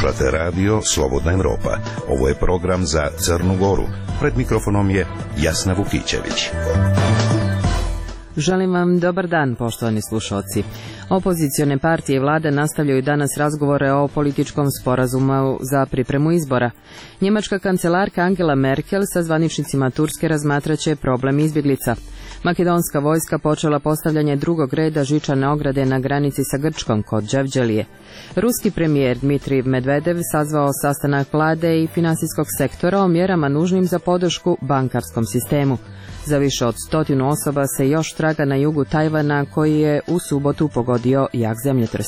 Slušate radio Slobodna Evropa. Ovo je program za Crnu Goru. Pred mikrofonom je Jasna Vukićević. Želim vam dobar dan, poštovani slušalci. Opozicione partije i vlade nastavljaju danas razgovore o političkom sporazumu za pripremu izbora. Njemačka kancelarka Angela Merkel sa zvaničnicima Turske razmatraće problem izbjeglica. Makedonska vojska počela postavljanje drugog reda žičane ograde na granici sa Grčkom kod Đevđelije. Ruski premijer Dmitrij Medvedev sazvao sastanak vlade i finansijskog sektora o mjerama nužnim za podršku bankarskom sistemu. Za više od 100 osoba se još traga na jugu Tajvana koji je u subotu pogodio jak zemljotres.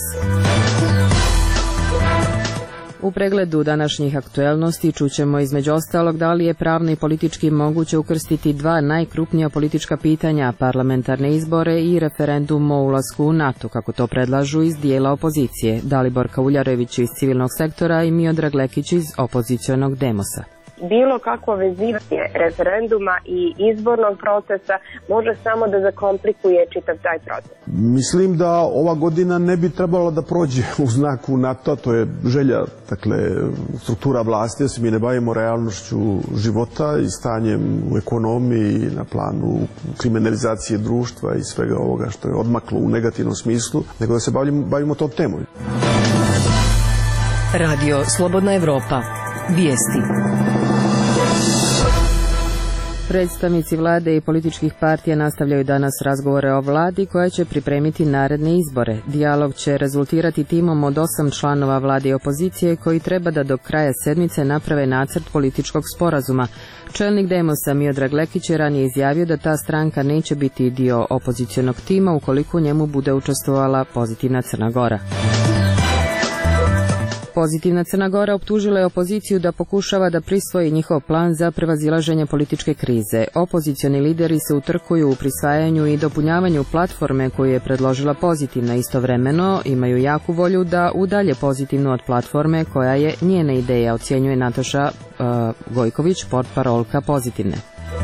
U pregledu današnjih aktuelnosti čućemo između ostalog da li je pravno i politički moguće ukrstiti dva najkrupnija politička pitanja, parlamentarne izbore i referendum o ulasku u NATO, kako to predlažu iz dijela opozicije, Dalibor Kauljarević iz civilnog sektora i Miodrag Lekić iz opozicionog Demosa. Bilo kakvo vezivanje referenduma i izbornog procesa može samo da zakomplikuje čitav taj proces. Mislim da ova godina ne bi trebala da prođe u znaku NATO, to je želja, dakle, struktura vlasti, da se mi ne bavimo realnošću života i stanjem u ekonomiji, na planu kriminalizacije društva i svega ovoga što je odmaklo u negativnom smislu, nego da se bavimo tom temom. Radio Slobodna Evropa. Vijesti. Predstavnici vlade i političkih partija nastavljaju danas razgovore o vladi koja će pripremiti naredne izbore. Dijalog će rezultirati timom od 8 članova vlade i opozicije koji treba da do kraja sedmice naprave nacrt političkog sporazuma. Čelnik Demosa Miodrag Lekić je ranije izjavio da ta stranka neće biti dio opozicionog tima ukoliko u njemu bude učestvovala Pozitivna Crna Gora. Pozitivna Crna Gora optužila je opoziciju da pokušava da prisvoji njihov plan za prevazilaženje političke krize. Opozicioni lideri se utrkuju u prisvajanju i dopunjavanju platforme koju je predložila Pozitivna. Istovremeno imaju jaku volju da udalje Pozitivnu od platforme koja je njena ideja, ocjenjuje Nataša Gojković, portparolka Pozitivne.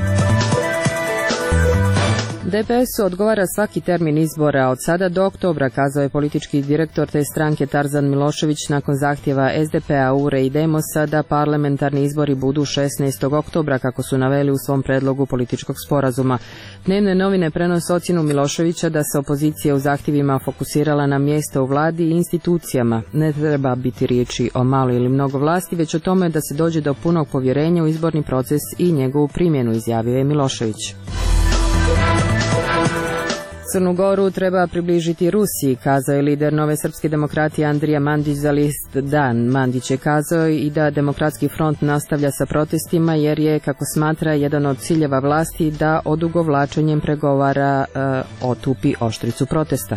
DPS-u odgovara svaki termin izbora od sada do oktobra, kazao je politički direktor te stranke Tarzan Milošević nakon zahtjeva SDP-a, URE i Demosa da parlamentarni izbori budu 16. oktobra, kako su naveli u svom predlogu političkog sporazuma. Dnevne novine prenose ocjenu Miloševića da se opozicija u zahtjevima fokusirala na mjesto u vladi i institucijama. Ne treba biti riječi o malo ili mnogo vlasti, već o tome da se dođe do punog povjerenja u izborni proces i njegovu primjenu, izjavio je Milošević. Crnu Goru treba približiti Rusiji, kazao je lider Nove srpske demokratije Andrija Mandić za list Dan. Mandić je kazao i da Demokratski front nastavlja sa protestima jer je, kako smatra, jedan od ciljeva vlasti da odugovlačenjem pregovara otupi oštricu protesta.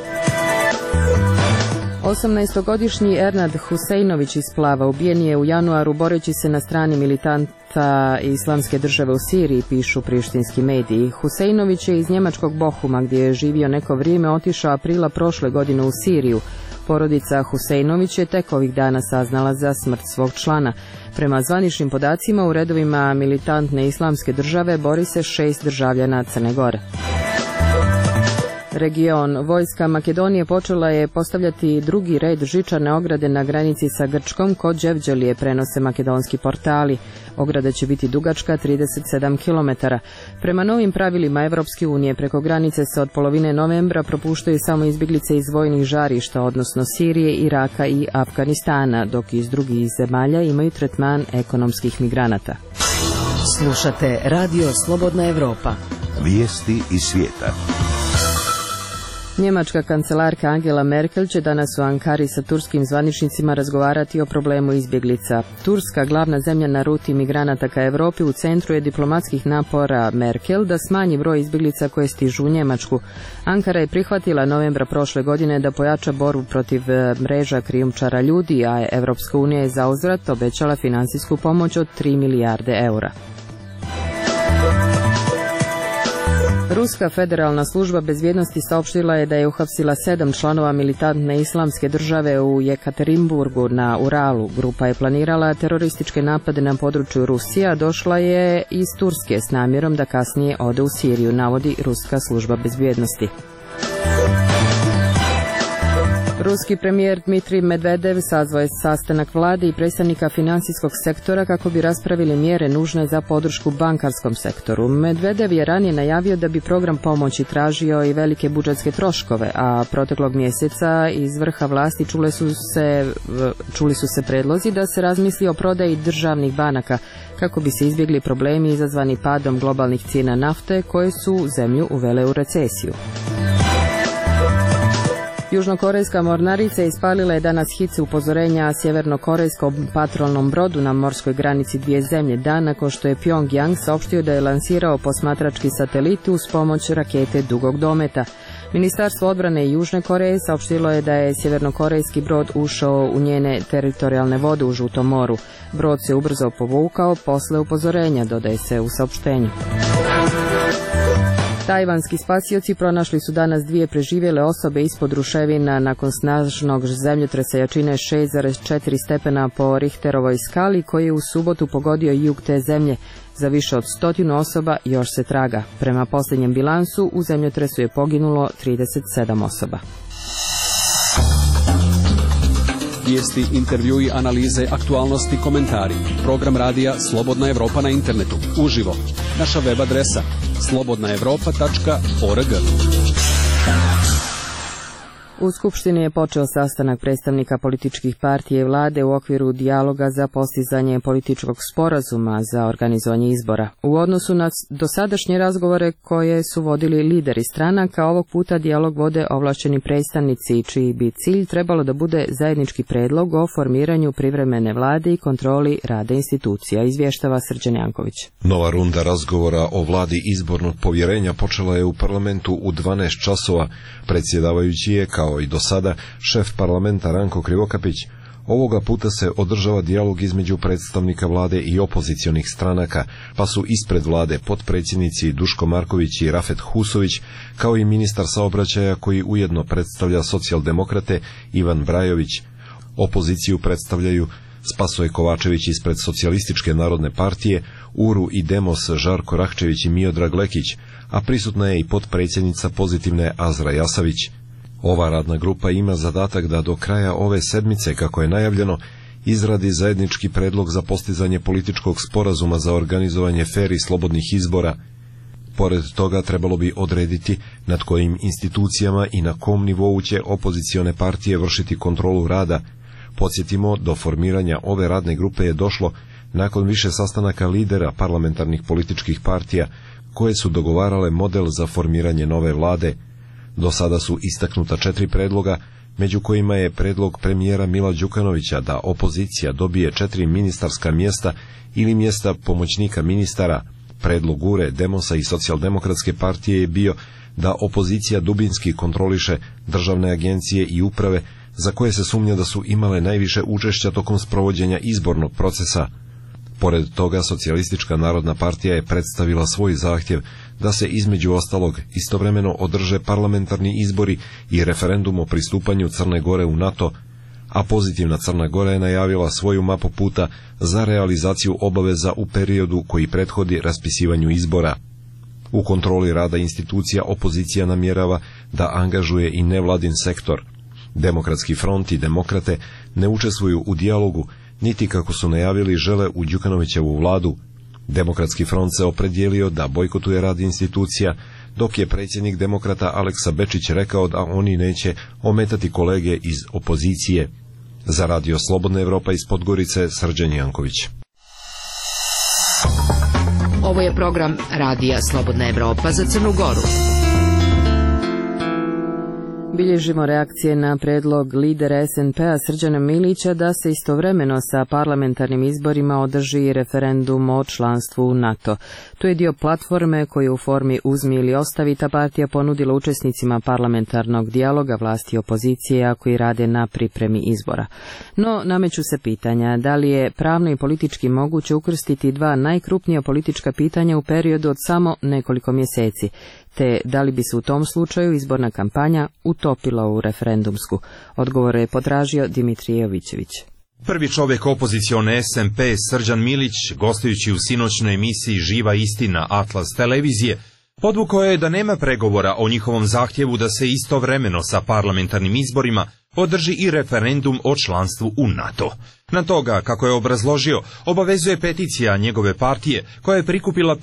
18-godišnji Ernad Huseinović iz Plava ubijen je u januaru boreći se na strani militanta Islamske države u Siriji, pišu prištinski mediji. Huseinović je iz njemačkog Bohuma, gdje je živio neko vrijeme, otišao aprila prošle godine u Siriju. Porodica Huseinović je tek ovih dana saznala za smrt svog člana. Prema zvaničnim podacima, u redovima militantne Islamske države bori se 6 državljana Crne Gore. Region. Vojska Makedonije počela je postavljati drugi red žičane ograde na granici sa Grčkom kod Đevđelije, prenose makedonski portali. Ograda će biti dugačka 37 km. Prema novim pravilima Evropske unije preko granice se od polovine novembra propuštaju samo izbjeglice iz vojnih žarišta, odnosno Sirije, Iraka i Afganistana, dok iz drugih zemalja imaju tretman ekonomskih migranata. Slušate Radio Slobodna Evropa. Vijesti iz svijeta. Njemačka kancelarka Angela Merkel će danas u Ankari sa turskim zvaničnicima razgovarati o problemu izbjeglica. Turska, glavna zemlja na ruti migranata ka Europi, u centru je diplomatskih napora Merkel da smanji broj izbjeglica koje stižu u Njemačku. Ankara je prihvatila novembra prošle godine da pojača borbu protiv mreža krijumčara ljudi, a Evropska unija je zauzvrat obećala financijsku pomoć od 3 milijarde eura. Ruska federalna služba bezbjednosti saopštila je da je uhapsila 7 članova militantne Islamske države u Jekaterinburgu na Uralu. Grupa je planirala terorističke napade na području Rusije, a došla je iz Turske s namjerom da kasnije ode u Siriju, navodi ruska služba bezbjednosti. Ruski premijer Dmitrij Medvedev sazvao je sastanak vlade i predstavnika financijskog sektora kako bi raspravili mjere nužne za podršku bankarskom sektoru. Medvedev je ranije najavio da bi program pomoći tražio i velike budžetske troškove, a proteklog mjeseca iz vrha vlasti čuli su se predlozi da se razmisli o prodaji državnih banaka kako bi se izbjegli problemi izazvani padom globalnih cijena nafte koje su zemlju uvele u recesiju. Južnokorejska mornarica ispalila je danas hice upozorenja sjevernokorejskom patrolnom brodu na morskoj granici dvije zemlje dan nakon što je Pyongyang saopštio da je lansirao posmatrački satelit uz pomoć rakete dugog dometa. Ministarstvo odbrane Južne Koreje saopštilo je da je sjevernokorejski brod ušao u njene teritorijalne vode u Žutom moru. Brod se ubrzo povukao posle upozorenja, dodaje se u saopštenju. Tajvanski spasioci pronašli su danas dvije preživjele osobe ispod ruševina nakon snažnog zemljotresa jačine 6,4 stepena po Richterovoj skali koji je u subotu pogodio jug te zemlje. Za više od 100 osoba još se traga. Prema posljednjem bilansu u zemljotresu je poginulo 37 osoba. Vijesti, intervjui, analize, aktualnosti, komentari. Program radija Slobodna Evropa na internetu. Uživo. Naša web adresa slobodnaevropa.org. U Skupštini je počeo sastanak predstavnika političkih partija i vlade u okviru dijaloga za postizanje političkog sporazuma za organizovanje izbora. U odnosu na dosadašnje razgovore koje su vodili lideri stranaka, ovog puta dijalog vode ovlašteni predstavnici čiji bi cilj trebalo da bude zajednički predlog o formiranju privremene vlade i kontroli rada institucija, izvještava Srđan Janković. Nova runda razgovora o vladi izbornog povjerenja počela je u parlamentu u 12 časova. Predsjedavajući je, kao i do sada, šef parlamenta Ranko Krivokapić. Ovoga puta se održava dijalog između predstavnika vlade i opozicionih stranaka, pa su ispred vlade potpredsjednici Duško Marković i Rafet Husović, kao i ministar saobraćaja koji ujedno predstavlja socijaldemokrate Ivan Brajović. Opoziciju predstavljaju Spasoje Kovačević ispred Socijalističke narodne partije, URU i Demos Žarko Rahčević i Miodrag Lekić, a prisutna je i potpredsjednica Pozitivne Azra Jasavić. Ova radna grupa ima zadatak da do kraja ove sedmice, kako je najavljeno, izradi zajednički predlog za postizanje političkog sporazuma za organizovanje fer i slobodnih izbora. Pored toga trebalo bi odrediti nad kojim institucijama i na kom nivou će opozicione partije vršiti kontrolu rada. Podsjetimo, do formiranja ove radne grupe je došlo nakon više sastanaka lidera parlamentarnih političkih partija koje su dogovarale model za formiranje nove vlade. Do sada su istaknuta 4 predloga, među kojima je predlog premijera Mila Đukanovića da opozicija dobije 4 ministarska mjesta ili mjesta pomoćnika ministara. Predlog URE, Demosa i Socijaldemokratske partije je bio da opozicija dubinski kontroliše državne agencije i uprave za koje se sumnja da su imale najviše učešća tokom sprovođenja izbornog procesa. Pored toga, Socijalistička narodna partija je predstavila svoj zahtjev da se između ostalog istovremeno održe parlamentarni izbori i referendum o pristupanju Crne Gore u NATO, a Pozitivna Crna Gora je najavila svoju mapu puta za realizaciju obaveza u periodu koji prethodi raspisivanju izbora. U kontroli rada institucija opozicija namjerava da angažuje i nevladin sektor. Demokratski front i demokrate ne učestvuju u dijalogu, niti, kako su najavili, žele u Đukanovićevu vladu. Demokratski front se opredijelio da bojkotuje rad institucija, dok je predsjednik demokrata Aleksa Bečić rekao da oni neće ometati kolege iz opozicije. Za radio Slobodna Evropa iz Podgorice, Srđan Janković. Ovo je program radija Slobodna Evropa za Crnu Goru. Bilježimo reakcije na predlog lidera SNP-a Srđana Milića da se istovremeno sa parlamentarnim izborima održi referendum o članstvu u NATO. To je dio platforme koju u formi uzmi ili ostavi ta partija ponudila učesnicima parlamentarnog dijaloga vlasti i opozicije, a koji rade na pripremi izbora. No, nameću se pitanja da li je pravno i politički moguće ukrstiti dva najkrupnija politička pitanja u periodu od samo nekoliko mjeseci, te da li bi se u tom slučaju izborna kampanja utopila u referendumsku. Odgovor je potražio Dimitrij Jovićević. Prvi čovjek opozicione SMP Srđan Milić, gostujući u sinoćnoj emisiji Živa istina Atlas televizije, podvukao je da nema pregovora o njihovom zahtjevu da se istovremeno sa parlamentarnim izborima održi i referendum o članstvu u NATO. Na toga, kako je obrazložio, obavezuje peticija njegove partije, koja je prikupila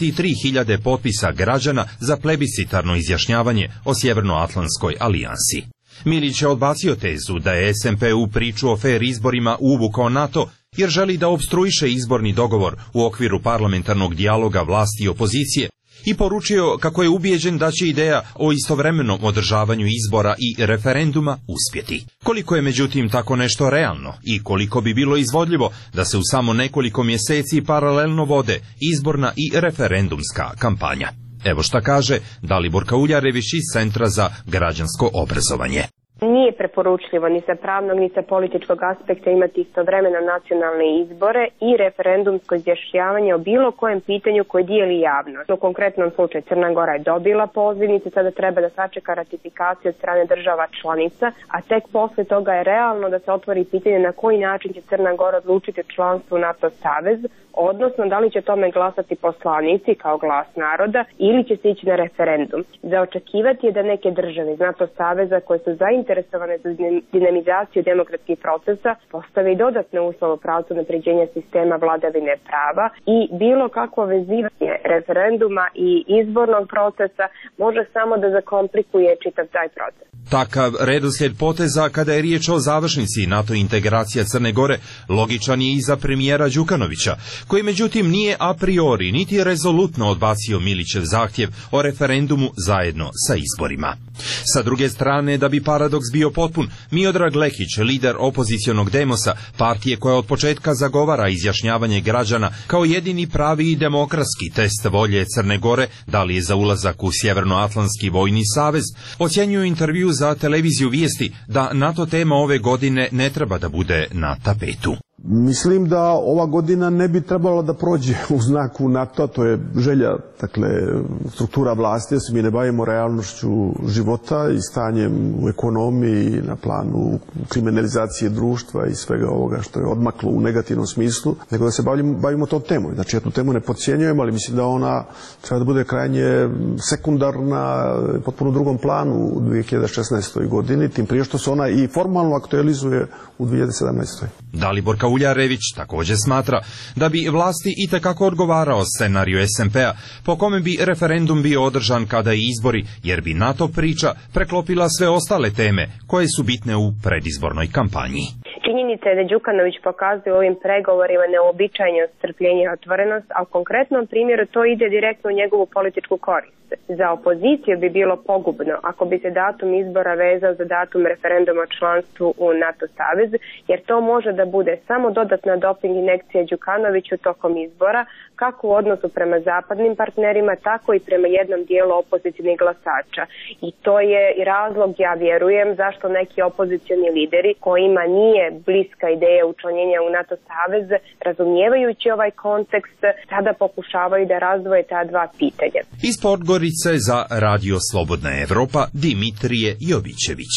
53.000 potpisa građana za plebiscitarno izjašnjavanje o Sjevernoatlantskoj alijansi. Milić je odbacio tezu da je SMP u priču o fair izborima uvukao NATO, jer želi da opstruiše izborni dogovor u okviru parlamentarnog dijaloga vlasti i opozicije, i poručio kako je ubijeđen da će ideja o istovremenom održavanju izbora i referenduma uspjeti. Koliko je međutim tako nešto realno i koliko bi bilo izvodljivo da se u samo nekoliko mjeseci paralelno vode izborna i referendumska kampanja? Evo šta kaže Dalibor Kauljarević iz Centra za građansko obrazovanje. Nije preporučljivo ni sa pravnog ni sa političkog aspekta imati istovremeno nacionalne izbore i referendumsko izjašnjavanje o bilo kojem pitanju koje dijeli javnost. U konkretnom slučaju Crna Gora je dobila pozivnicu, sada treba da sačeka ratifikaciju od strane država članica, a tek posle toga je realno da se otvori pitanje na koji način će Crna Gora odlučiti o članstvu u NATO savez, odnosno da li će tome glasati poslanici kao glas naroda ili će se ići na referendum. Za očekivati je da neke države iz NATO saveza koje su zainteresovane za dinamizaciju demokratskih procesa postave i dodatne uslove u pravcu unapređenja sistema vladavine prava i bilo kakvo vezivanje referenduma i izbornog procesa može samo da zakomplikuje čitav taj proces. Takav redoslijed poteza kada je riječ o završnici NATO integracija Crne Gore logičan je i za premijera Đukanovića, koji međutim nije a priori niti rezolutno odbacio Milićev zahtjev o referendumu zajedno sa izborima. Sa druge strane, da bi paradoks bio potpun, Miodrag Lekić, lider opozicionog Demosa, partije koja od početka zagovara izjašnjavanje građana kao jedini pravi i demokratski test volje Crne Gore, da li je za ulazak u Sjevernoatlantski vojni savez, ocjenjuju intervju za televiziju Vijesti da NATO tema ove godine ne treba da bude na tapetu. Mislim da ova godina ne bi trebala da prođe u znaku NATO, to je želja, dakle, struktura vlasti, da se mi ne bavimo realnošću života i stanjem u ekonomiji, na planu kriminalizacije društva i svega ovoga što je odmaklo u negativnom smislu, nego da se bavimo tom temom. Znači, ja tu temu ne podcjenjujem, ali mislim da ona treba da bude krajnje sekundarna, potpuno u drugom planu u 2016. godini, tim prije što se ona i formalno aktualizuje u 2017. Dalibor Kauljarević također smatra da bi vlasti itekako odgovarao scenariju SMP-a po kome bi referendum bio održan kada i izbori, jer bi NATO priča preklopila sve ostale teme koje su bitne u predizbornoj kampanji. Činjenica je da Đukanović pokazuje u ovim pregovorima neobičajno strpljenje i otvorenost, a u konkretnom primjeru to ide direktno u njegovu političku korist. Za opoziciju bi bilo pogubno ako bi se datum izbora vezao za datum referenduma o članstvu u NATO savez, jer to može da bude samo dodatna doping injekcija Đukanoviću tokom izbora, kako u odnosu prema zapadnim partnerima, tako i prema jednom dijelu opozicijnih glasača. I to je i razlog, ja vjerujem, zašto neki opozicioni lideri kojima nije bliska ideja učlanjenja u NATO savez, razumijevajući ovaj kontekst, sada pokušavaju da razdvoje ta dva pitanja. Iz Podgorice za Radio Slobodna Evropa, Dimitrije Jovićević.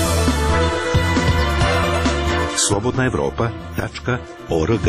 slobodnaevropa.org.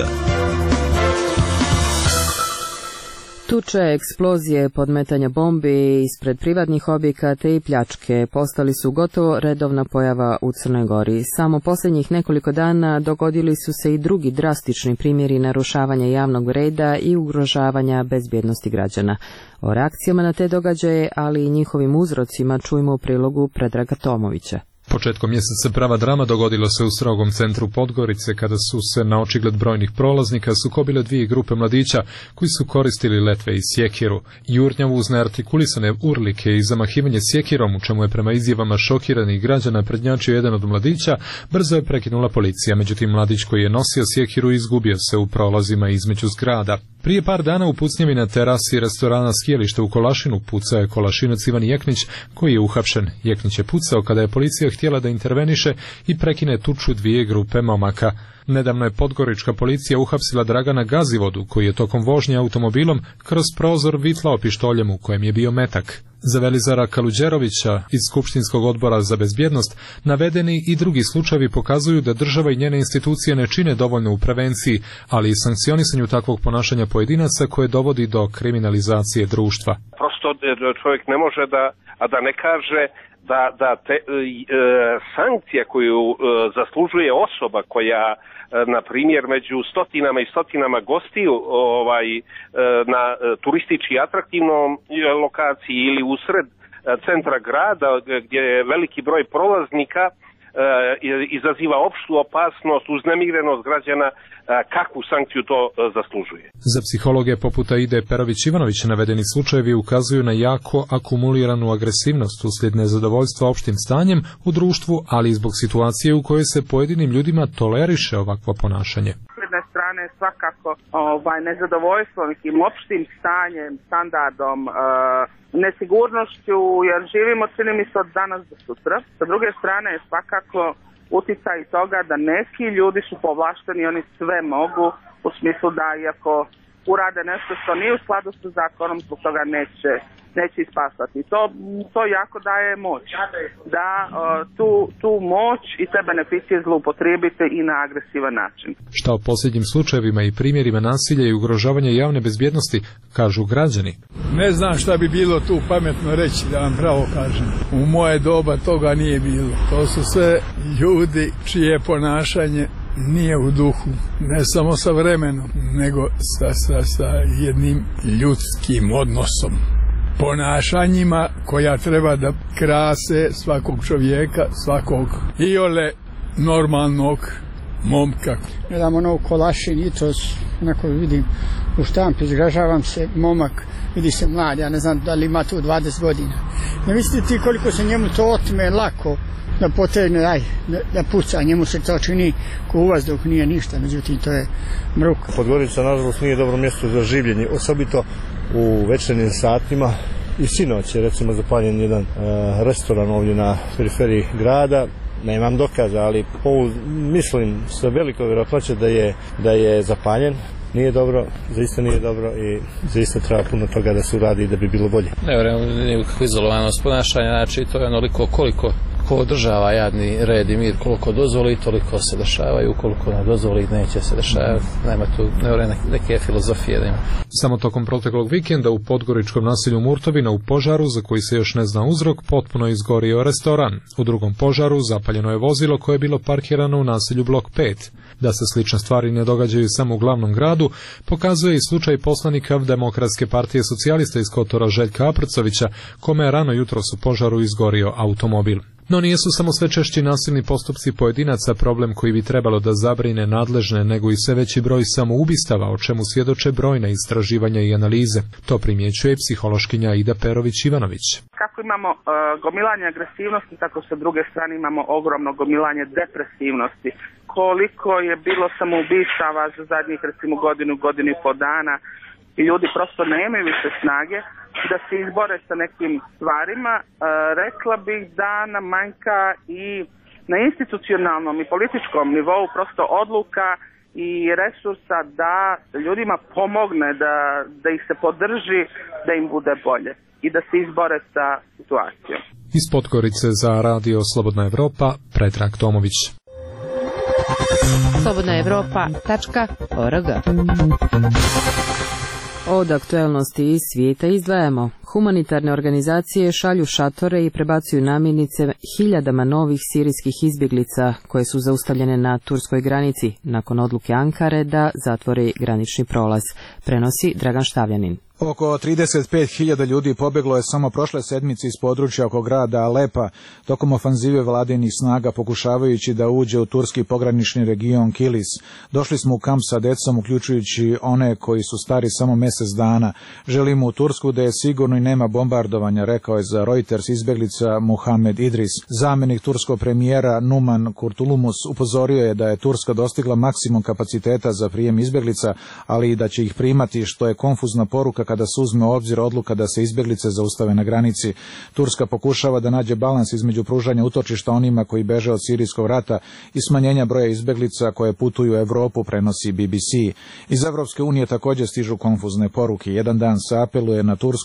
Tuče, eksplozije, podmetanja bombi ispred privatnih objekata i pljačke postali su gotovo redovna pojava u Crnoj Gori. Samo posljednjih nekoliko dana dogodili su se i drugi drastični primjeri narušavanja javnog reda i ugrožavanja bezbjednosti građana. O reakcijama na te događaje, ali i njihovim uzrocima, čujemo u prilogu Predraga Tomovića. Početkom mjeseca prava drama dogodilo se u strogom centru Podgorice kada su se na očigled brojnih prolaznika sukobile dvije grupe mladića koji su koristili letve i sjekiru. Jurnjavu uz neartikulisane urlike i zamahivanje sjekirom, u čemu je prema izjavama šokiranih građana prednjačio jedan od mladića, brzo je prekinula policija. Međutim, mladić koji je nosio sjekiru izgubio se u prolazima između zgrada. Prije par dana u pucnjavi na terasi restorana Skijalište u Kolašinu pucao je Kolašinac Ivan Jeknić, koji je uhapšen. Jeknić je pucao kada je policija htjela da interveniše i prekine tuču dvije grupe momaka. Nedavno je podgorička policija uhapsila Dragana Gazivodu, koji je tokom vožnje automobilom kroz prozor vitlao pištoljem u kojem je bio metak. Za Velizara Kaluđerovića iz Skupštinskog odbora za bezbjednost navedeni i drugi slučajevi pokazuju da država i njene institucije ne čine dovoljno u prevenciji, ali i sankcionisanju takvog ponašanja pojedinaca koje dovodi do kriminalizacije društva. prosto čovjek ne može da ne kaže da sankcija koju zaslužuje osoba koja na primjer među stotinama i stotinama gostiju na turistički atraktivnom lokaciji ili usred centra grada gdje je veliki broj prolaznika izaziva opštu opasnost, uznemirenost građana, kakvu sankciju to zaslužuje. Za psihologe poput Aide Perović-Ivanović navedeni slučajevi ukazuju na jako akumuliranu agresivnost uslijed nezadovoljstva opštim stanjem u društvu, ali i zbog situacije u kojoj se pojedinim ljudima toleriše ovakvo ponašanje. S jedne strane svakako nezadovoljstvo nekim opštim stanjem, standardom, nesigurnošću, jer živimo, čini mi se, od danas do sutra. Sa druge strane je svakako uticaj toga da neki ljudi su povlašteni, oni sve mogu, u smislu da iako urade nešto što nije u skladu sa zakonom, zbog toga neće ispasati. To jako daje moć. Da tu moć i te beneficije zloupotrijebite i na agresivan način. Šta o posljednjim slučajevima i primjerima nasilja i ugrožavanja javne bezbjednosti kažu građani? Ne znam šta bi bilo tu pametno reći, da vam pravo kažem. U moje doba toga nije bilo. To su sve ljudi čije ponašanje nije u duhu, ne samo sa vremenom, nego sa jednim ljudskim odnosom. Ponašanjima koja treba da krase svakog čovjeka, svakog iole normalnog momka. Gledam ono Kolašin i to onako vidim u štampi, zgražavam se, momak, vidi se mlad, ja ne znam da li ima tu 20 godina. Ne mislite ti koliko se njemu to otme lako da potegne, da puca, njemu se to čini ko u vazduh, nije ništa, međutim to je mruk. Podgorica nažalost nije dobro mjesto za življenje, osobito u večernjim satima. I sinoć je recimo zapaljen jedan restoran ovdje na periferiji grada. Nemam dokaza, ali mislim sa veliko vjerojatnoće da je zapaljen. Nije dobro, zaista nije dobro i zaista treba puno toga da se uradi da bi bilo bolje. Ne vjerujem nikakvu izolovanost ponašanja, znači to je onoliko koliko ko održava jadni red i mir, koliko dozvoli, toliko se dešavaju, koliko ne dozvoli, neće se dešavati. Nema tu neke filozofije da ima. Samo tokom proteklog vikenda u podgoričkom naselju Murtovina u požaru, za koji se još ne zna uzrok, potpuno izgorio restoran. U drugom požaru zapaljeno je vozilo koje je bilo parkirano u naselju Blok 5. Da se slične stvari ne događaju samo u glavnom gradu, pokazuje i slučaj poslanika Demokratske partije socijalista iz Kotora Željka Aprcovića, kome je rano jutros u požaru izgorio automobil. No nijesu samo sve češći nasilni postupci pojedinaca problem koji bi trebalo da zabrine nadležne, nego i sve veći broj samoubistava, o čemu svjedoče brojna istraživanja i analize. To primjećuje psihološkinja Aida Perović-Ivanović. Kako imamo gomilanje agresivnosti, tako sa druge strane imamo ogromno gomilanje depresivnosti. Koliko je bilo samoubistava za zadnjih recimo godinu i po dana i ljudi prosto nemaju više snage da se izbore sa nekim stvarima, rekla bih da nam manjka i na institucionalnom i političkom nivou prosto odluka i resursa da ljudima pomogne, da ih se podrži, da im bude bolje i da se izbore sa situacijom. Iz Podgorice za Radio Slobodna Evropa, Predrag Tomović. slobodnaevropa.org. Od aktuelnosti iz svijeta izdvajamo. Humanitarne organizacije šalju šatore i prebacuju namirnice hiljadama novih sirijskih izbjeglica koje su zaustavljene na turskoj granici nakon odluke Ankare da zatvori granični prolaz, prenosi Dragan Štavljanin. Oko 35.000 ljudi pobjeglo je samo prošle sedmice iz područja oko grada Alepa tokom ofanzive vladinih snaga pokušavajući da uđe u turski pogranični region Kilis. Došli smo u kamp sa decom, uključujući one koji su stari samo mjesec dana. Želimo u Tursku da je sigurno i nema bombardovanja, rekao je za Reuters izbjeglica Muhammed Idris. Zamjenik turskog premijera Numan Kurtulumus upozorio je da je Turska dostigla maksimum kapaciteta za prijem izbjeglica, ali i da će ih primati, što je konfuzna poruka kada se uzme u obzir odluka da se izbjeglice zaustave na granici. Turska pokušava da nađe balans između pružanja utočišta onima koji beže od sirijskog rata i smanjenja broja izbjeglica koje putuju u Europu, prenosi BBC. Iz Evropske unije također stižu konfuzne poruke. Jedan dan se apeluje na Tursku da dopusti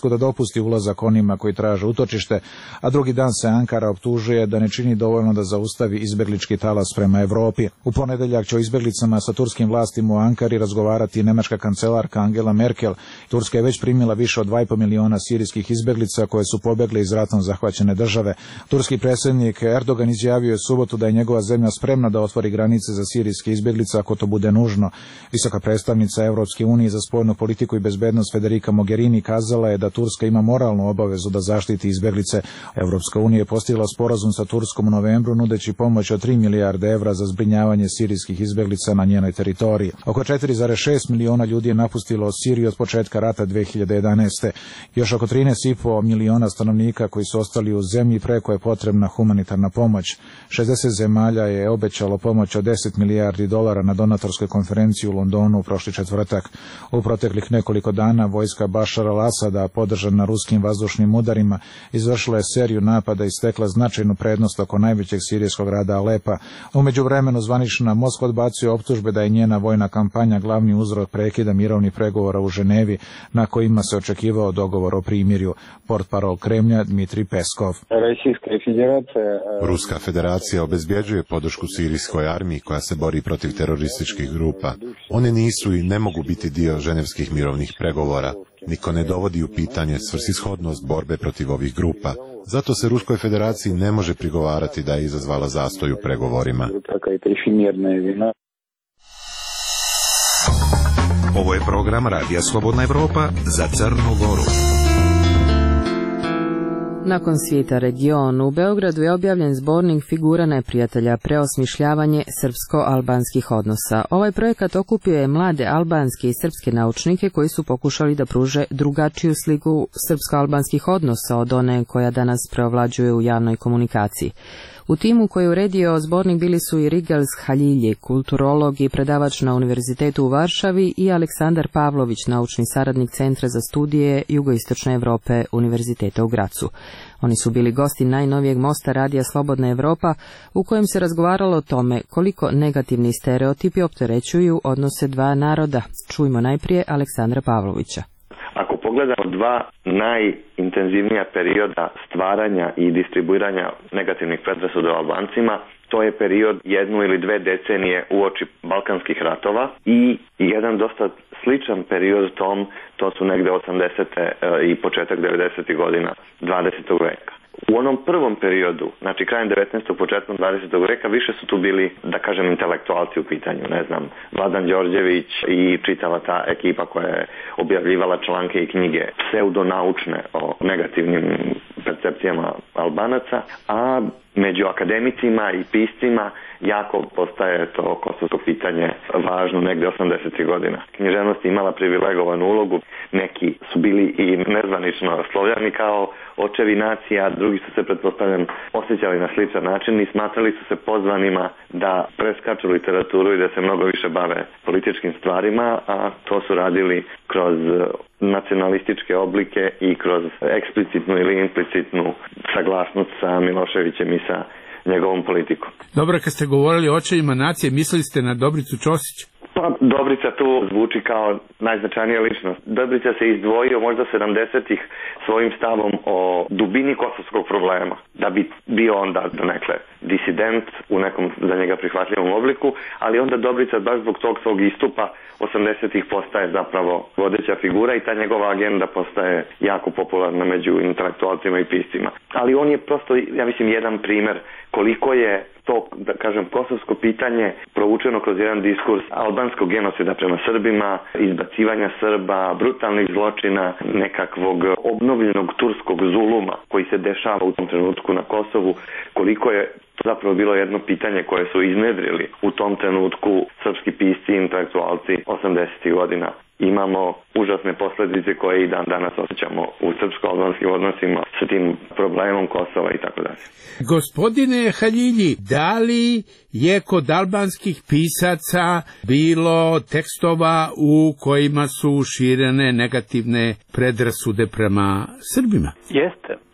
dopusti ulazak onima koji traže utočište, a drugi dan se Ankara optužuje da ne čini dovoljno da zaustavi izbeglički talas prema Europi. U ponedeljak će o izbeglicama sa turskim vlastima u Ankari razgovarati nemačka kancelarka Angela Merkel. Turska je već primila više od 2,5 miliona sirijskih izbeglica koje su pobjegle iz ratom zahvaćene države. Turski predsjednik Erdogan izjavio je subotu da je njegova zemlja spremna da otvori granice za sirijske izbjeglice ako to bude nužno. Visoka predstavnica Europske unije za spoljnu politiku i bezbednost Federica Mogherini kazala je da Turska ima moralnu obavezu da zaštiti izbjeglice. Europska unija je postigla sporazum sa Turskom u novembru nudeći pomoć od 3 milijarde evra za zbrinjavanje sirijskih izbjeglica na njenoj teritoriji. Oko 4,6 miliona ljudi je napustilo Siriju od početka rata 2011. Još oko 13,5 miliona stanovnika koji su ostali u zemlji preko je potrebna humanitarna pomoć. 60 zemalja je obećalo pomoć od 10 milijardi dolara na donatorskoj konferenciji u Londonu prošli četvrtak. U proteklih nekoliko dana vojska Bašara al-Asada, podržana ruskim vazdušnim udarima, izvršila je seriju napada i stekla značajnu prednost oko najvećeg sirijskog grada Alepa. U međuvremenu zvanična Moskva odbacuje optužbe da je njena vojna kampanja glavni uzrok prekida mirovnih pregovora u Ženevi, na kojima se očekivao dogovor o primirju. Portparol Kremlja Dmitrij Peskov. Ruska federacija obezbjeđuje podršku sirijskoj armiji koja se bori protiv terorističkih grupa. One nisu i ne mogu biti dio ženevskih mirovnih pregovora. Niko ne dovodi u pitanje svrsishodnost borbe protiv ovih grupa. Zato se Ruskoj federaciji ne može prigovarati da je izazvala zastoj u pregovorima. Ovo je program Radija Slobodna Evropa za Crnu Goru. Nakon svijeta regionu, u Beogradu je objavljen zbornik figura neprijatelja, preosmišljavanje srpsko-albanskih odnosa. Ovaj projekat okupio je mlade albanske i srpske naučnike koji su pokušali da pruže drugačiju sliku srpsko-albanskih odnosa od one koja danas preovlađuje u javnoj komunikaciji. U timu koji je uredio zbornik bili su i Rigels Haljilje, kulturolog i predavač na Univerzitetu u Varšavi, i Aleksandar Pavlović, naučni saradnik Centra za studije Jugoistočne Evrope Univerziteta u Gracu. Oni su bili gosti najnovijeg mosta Radija Slobodna Evropa, u kojem se razgovaralo o tome koliko negativni stereotipi opterećuju odnose dva naroda. Čujmo najprije Aleksandra Pavlovića. Ako pogledamo dva najintenzivnija perioda stvaranja i distribuiranja negativnih predrasuda o Albancima, to je period 1 ili 2 decenije uoči Balkanskih ratova i jedan dosta sličan period tom, to su negde 80. i početak 90. godina 20. veka. U onom prvom periodu, znači krajem 19. početkom 20. veka, više su tu bili, da kažem, intelektualci u pitanju, ne znam, Vladan Đorđević i čitava ta ekipa koja je objavljivala članke i knjige pseudonaučne o negativnim percepcijama Albanaca, a među akademicima i piscima jako postaje to kosovsko pitanje važno negde 80. godina. Književnost je imala privilegovanu ulogu, neki su bili i nezvanično Slovljani kao očevi nacija, drugi su se, pretpostavljam, osjećali na sličan način i smatrali su se pozvanima da preskaču literaturu i da se mnogo više bave političkim stvarima, a to su radili kroz nacionalističke oblike i kroz eksplicitnu ili implicitnu saglasnost sa Miloševićem i sa njegovom politikom. Dobro, kad ste govorili o očevima nacije, mislili ste na Dobricu Ćosić? Pa, Dobrica tu zvuči kao najznačajnija ličnost. Dobrica se izdvojio možda 70-ih svojim stavom o dubini kosovskog problema, da bi bio onda donekle disident u nekom za njega prihvatljivom obliku, ali onda Dobrica baš zbog tog svog istupa 80-ih postaje zapravo vodeća figura i ta njegova agenda postaje jako popularna među intelektualcima i piscima. Ali on je prosto, ja mislim, jedan primer koliko je to, da kažem, kosovsko pitanje provučeno kroz jedan diskurs albanskog genocida prema Srbima, izbacivanja Srba, brutalnih zločina, nekakvog obnovljenog turskog zuluma koji se dešava u tom trenutku na Kosovu, koliko je to zapravo bilo jedno pitanje koje su iznedrili u tom trenutku srpski pisci i intelektualci 80. godina. Imamo užasne posljedice koje i dan danas osjećamo u srpsko-albanskim odnosima sa tim problemom Kosova i tako dalje. Gospodine Haljilji, da li je kod albanskih pisaca bilo tekstova u kojima su širene negativne predrasude prema Srbima? Jeste.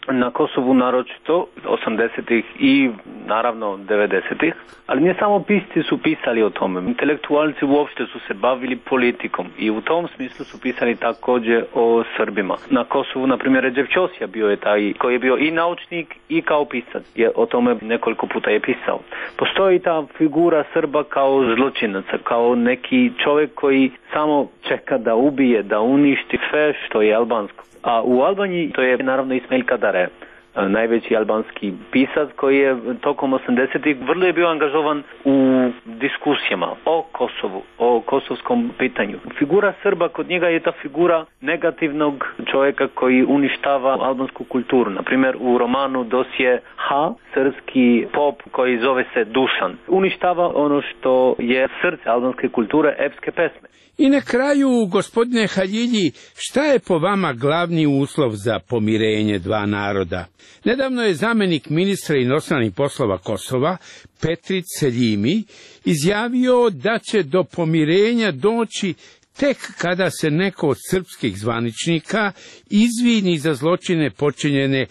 na Kosovu naročito 80-ih i naravno 90-ih, ali ne samo pisci su pisali o tome, intelektualci uopšte su se bavili politikom i u tom smislu su pisali također o Srbima. Na Kosovu, na primjer, Redžep Ćosija bio je taj koji je bio i naučnik i kao pisac, je o tome nekoliko puta je pisao. Postoji ta figura Srba kao zločinaca, kao neki čovjek koji samo čeka da ubije, da uništi sve što je albansko. A u Albaniji to je naravno Ismail Kadare, najveći albanski pisac koji je tokom 80-ih vrlo je bio angažovan u diskusijama o Kosovu, o kosovskom pitanju. Figura Srba kod njega je ta figura negativnog čovjeka koji uništava albansku kulturu. Naprimjer, u romanu Dosje H, srpski pop koji zove se Dušan, uništava ono što je srce albanske kulture, epske pesme. I na kraju, gospodine Haljilji, šta je po vama glavni uslov za pomirenje dva naroda? Nedavno je zamjenik ministra inostranih poslova Kosova, Petrit Seljimi, izjavio da će do pomirenja doći tek kada se neko od srpskih zvaničnika izvini za zločine počinjene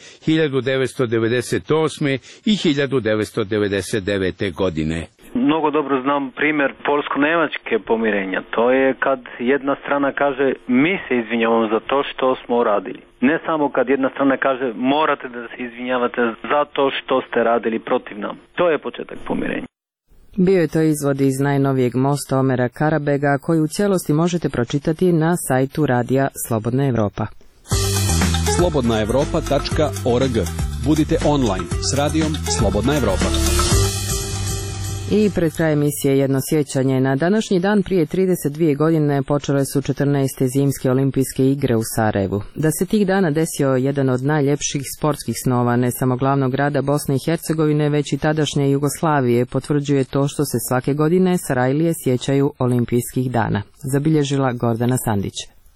1998. i 1999. godine. Mnogo dobro znam primjer polsko-nemačke pomirenja. To je kad jedna strana kaže mi se izvinjavamo za to što smo radili. Ne samo kad jedna strana kaže morate da se izvinjavate za to što ste radili protiv nam. To je početak pomirenja. Bio je to izvod iz najnovijeg mosta Omera Karabega koji u cijelosti možete pročitati na sajtu radija Slobodna Evropa. slobodnaevropa.org. Budite online s radijom Slobodna Evropa. I pred kraj emisije jedno sjećanje. Na današnji dan prije 32 godine počele su 14. zimske olimpijske igre u Sarajevu. Da se tih dana desio jedan od najljepših sportskih snova ne samo glavnog grada Bosne i Hercegovine, već i tadašnje Jugoslavije, potvrđuje to što se svake godine Sarajlije sjećaju olimpijskih dana. Zabilježila Gordana Sandić.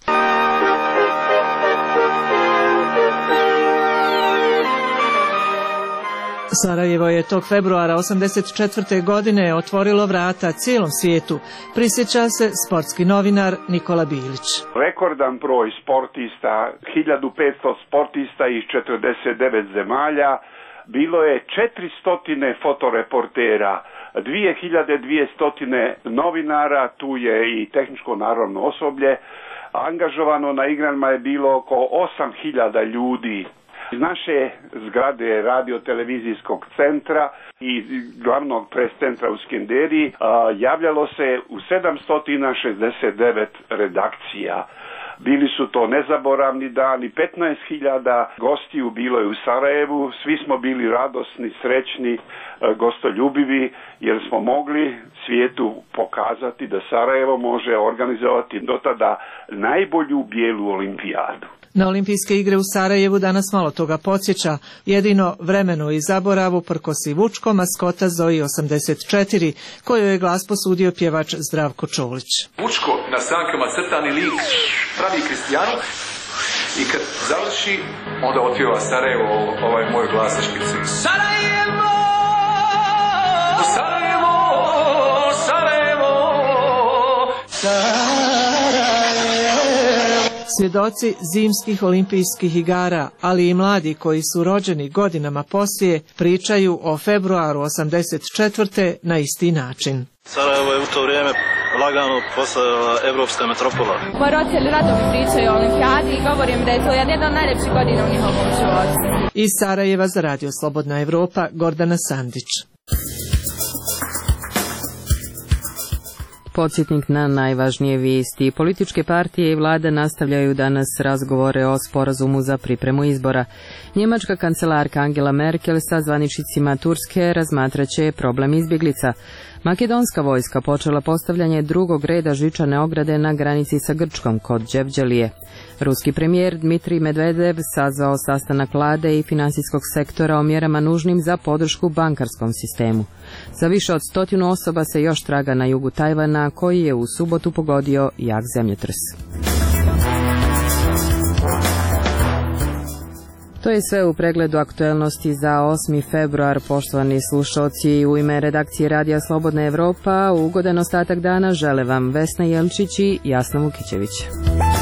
Sarajevo je tog februara 1984. godine otvorilo vrata cijelom svijetu, prisjeća se sportski novinar Nikola Bilić. Rekordan broj sportista, 1500 sportista iz 49 zemalja, bilo je 400 fotoreportera, 2200 novinara, tu je i tehničko naravno osoblje, angažovano na igranjima je bilo oko 8000 ljudi. Iz naše zgrade radio-televizijskog centra i glavnog pres centra u Skenderiji javljalo se u 769 redakcija. Bili su to nezaboravni dani, 15.000 gostiju bilo je u Sarajevu, svi smo bili radosni, srećni, gostoljubivi jer smo mogli svijetu pokazati da Sarajevo može organizovati do tada najbolju bijelu olimpijadu. Na olimpijske igre u Sarajevu danas malo toga podsjeća, jedino vremenu i zaboravu prkosi Vučko, maskota Zoji 84, kojoj je glas posudio pjevač Zdravko Čolić. Vučko na sankama crtani lik pravi kristijanu i kad završi, onda otpjeva Sarajevo, ovaj moj glas na špici. Sarajevo! Sarajevo! Sarajevo! Sarajevo! Svjedoci zimskih olimpijskih igara, ali i mladi koji su rođeni godinama poslije, pričaju o februaru 1984. na isti način. Sarajevo je u to vrijeme lagano postala evropska metropola. Moji roditelji rado mi pričaju o olimpijadi i govorim da je to jedna od najljepših godina u njihovom životu. Iz Sarajeva za radio Slobodna Evropa, Gordana Sandić. Podsjetnik na najvažnije vijesti. Političke partije i vlada nastavljaju danas razgovore o sporazumu za pripremu izbora. Njemačka kancelarka Angela Merkel sa zvaničnicima Turske razmatraće problem izbjeglica. Makedonska vojska počela postavljanje drugog reda žičane ograde na granici sa Grčkom kod Đevđelije. Ruski premijer Dmitrij Medvedev sazvao sastanak vlade i financijskog sektora o mjerama nužnim za podršku bankarskom sistemu. Za više od 100 osoba se još traga na jugu Tajvana, koji je u subotu pogodio jak zemljotres. To je sve u pregledu aktuelnosti za 8. februar. Poštovani slušalci, u ime redakcije Radija Slobodna Evropa, ugodan ostatak dana žele vam Vesna Jelčić i Jasna Vukićević.